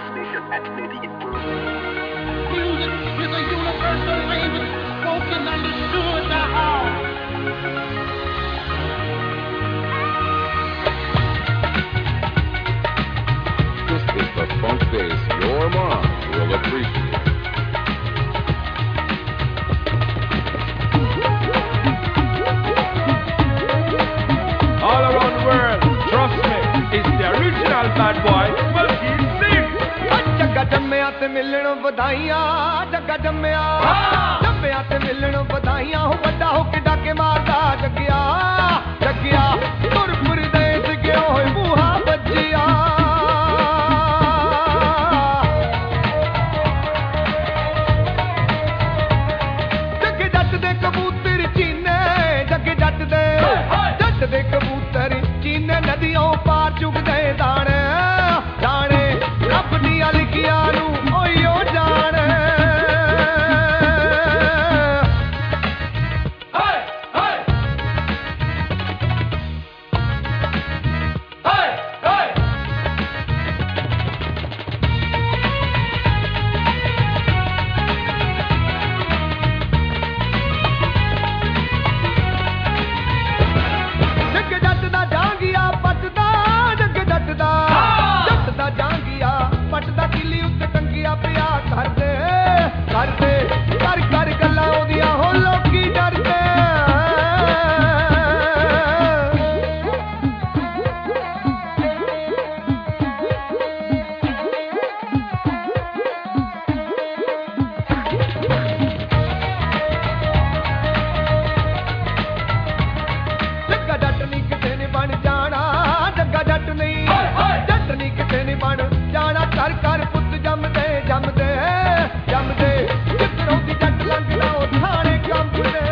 Music is a universal language spoken, understood by all. This is the funk bass your mom will appreciate. All around the world, trust me, it's the original bad boy, Malkeet Singh. Jagga ਜੰਮਿਆ ਤੇ ਮਿਲਣ ਵਧਾਈਆਂ ਜੱਗਾ ਜੰਮਿਆ ਜੰਮਿਆ ਤੇ ਮਿਲਣ ਵਧਾਈਆਂ ਹੋ ਵੱਡਾ ਹੋ ਕੇ ਡਾਕੇ ਮਾਰਦਾ ਜੱਗਿਆ ਜੱਗਿਆ ਤੁਰਪੁਰ ਦੇ ਸਿੱਗਿਓ ਹੋਏ ਮੂਹਾ ਵੱਜਿਆ ਜੱਗੇ ਜੱਟ ਦੇ ਕਬੂਤਰ ਚੀਨੇ ਜੱਗੇ ਜੱਟ ਦੇ ਕਬੂਤਰ ਚੀਨੇ ਨਦੀਆਂ ਪਾਰ ਚੁਗਦੇ ਦਾਣੇ ਦਾਣੇ ਰੱਬ ਦੀਆਂ ਲਿਖੀਆਂ ਨੂੰ ਓਯੋ ਜਾਣ ਜੱਗ ਜੱਟ ਦਾ ਜਾਂਗੀਆ ਪੱਟਦਾ ਜੱਗ ਜੱਟ ਦਾ ਜਾਂਗੀਆ ਪੱਟਦਾ ਕਿੱਲੀ ਉੱਤੇ ਟੰਗੀਆ ਪਿਆ ਕਰਦੇ ਕਰਦੇ ਕਰ ਕਰ ਗੱਲਾਂ ਉਹਦੀਆਂ ਹੋ ਲੋਕੀ ਡਰਦੇ ਜੱਗਾ ਜੱਟ ਨਹੀਂ ਕਿਤੇ ਨੇ ਬਣ ਜਾਣਾ ਜੱਗਾ ਜੱਟ ਨਹੀਂ ਜੱਟ ਨਹੀਂ ਕਿਤੇ ਨੇ ਬਣ ਜਾਣਾ ਕਰ ਕਰ ਪੁੱਤ ਜੰਮਦੇ ਜੰਮਦੇ ਜੰਮਦੇ ਜਿੱਧਰੋਂ ਦੀ ਜੱਟ ਲੰਘਦਾ ਉਹ ਥਾਣੇ ਕੰਬਦੇ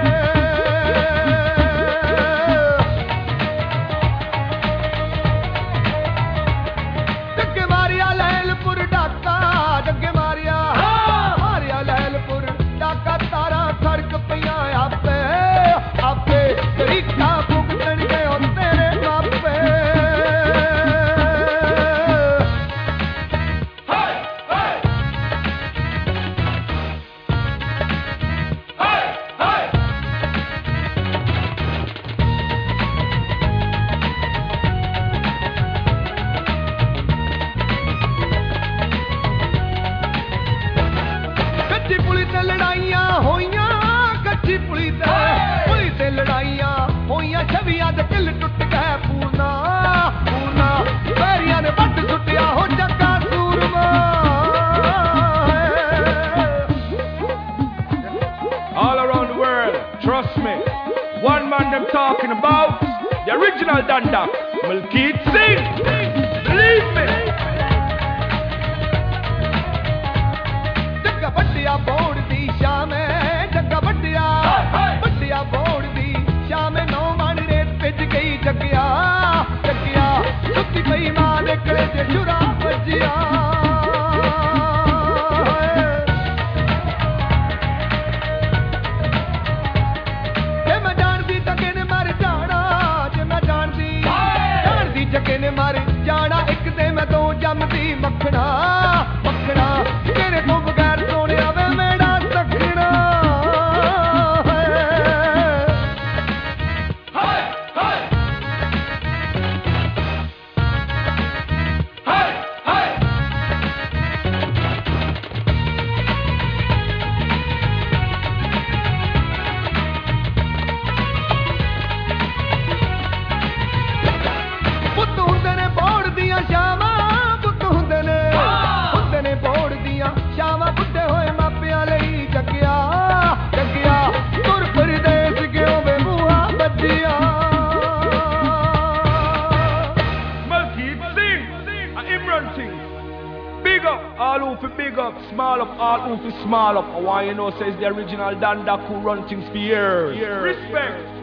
ਜੱਗੇ ਮਾਰਿਆ ਲੈਲਪੁਰ ਡਾਕਾ ਜੱਗੇ ਮਾਰਿਆ ਲੈਲਪੁਰ ਡਾਕਾ ਤਾਰਾਂ ਸੜਕ ਪਈਆਂ ਆਪੇ ਆਪੇ ਤਰੀਕਾ ਭੁਗਤਣਗੇ ਉਹ ਤੇਰੇ ਮਾਪੇ ਕੱਚੀ ਪੁਲੀ ਤੇ ਲੜਾਈਆਂ ਹੋਈਆਂ ਕੱਚੀ ਪੁਲੀ ਤੇ ਲੜਾਈਆਂ ਹੋਈਆਂ ਛਵੀਆਂ ਦੇ ਕਿੱਲ ਟੁੱਟ ਗਏ ਪੂਰਨਾ ਪੂਰਨਾ ਪੈਰੀਆਂ ਨੇ ਵੱਟ ਸੁੱਟਿਆ ਹੋ ਜੱਗਾ ਸੂਰਮਾ All around the world, trust me. One man them talking about the original Dandak, Malkeet Singh. Believe me. Jagga ਵੱਡਿਆ ਬੋੜ ਦੀ ਸ਼ਾਮੇ ਜੱਗਾ ਵੱਡਿਆ ਬੋੜ ਦੀ ਸ਼ਾਮੇ ਨੌ ਮਣ ਰੇਤ ਭਿੱਜ ਗਈ ਜੱਗਿਆ ਜੱਗਿਆ ਸੁੱਤੀ ਪਈ ਮਾਂ ਦੇ ਕਲੇ ਤੇ ਛੁਰਾ ਵੱਜਿਆ ਜੇ ਮੈਂ ਜਾਣਦੀ ਤਾਂ ਕਿਨੇ ਮਰ ਜਾਣਾ ਜੇ ਮੈਂ ਜਾਣਦੀ ਜੱਗੇ ਨੇ ਮਰ ਜਾਣਾ ਇੱਕ ਤੇ ਮੈਂ ਦੋ ਜੰਮਦੀ ਮੱਖਣਾ ਮੱਖਣਾ ਤੇਰੇ ਤੋਂ ਬਗੈਰ ਸੋਹਣਿਆ ਵੇ ਮੇਰਾ ਸਖਣਾ ਪੁੱਤ ਹੁੰਦੇ ਨੇ ਬੋੜ ਦੀਆਂ ਸ਼ਾਮਾਂ ਪੁੱਤ ਹੁੰਦੇ ਨੇ ਬੋੜ ਦੀਆਂ ਸ਼ਾਮਾਂ ਬੁੱਢੇ ਹੋਏ ਮਾਪਿਆਂ ਲਈ ਜੱਗਿਆ ਜੱਗਿਆ ਤੁਰ ਪਰਦੇਸ ਗਿਓ ਵੇ ਮੂਹਾ ਵੱਜਿਆ Malkeet Singh, Imran Singh. Big up, all who fi big up, small up, all who fi small up. I want you know says the original Dandak who run things for years. Respect.